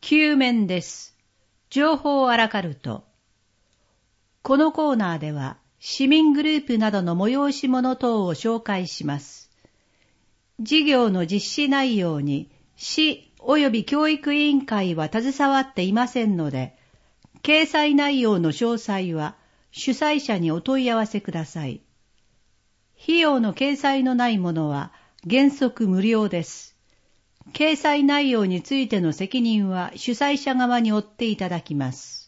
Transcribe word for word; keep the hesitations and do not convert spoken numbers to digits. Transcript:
きゅう面です。情報アラカルト。このコーナーでは市民グループなどの催し物等を紹介します。事業の実施内容に市及び教育委員会は携わっていませんので、掲載内容の詳細は主催者にお問い合わせください。費用の掲載のないものは原則無料です。掲載内容についての責任は主催者側に負っていただきます。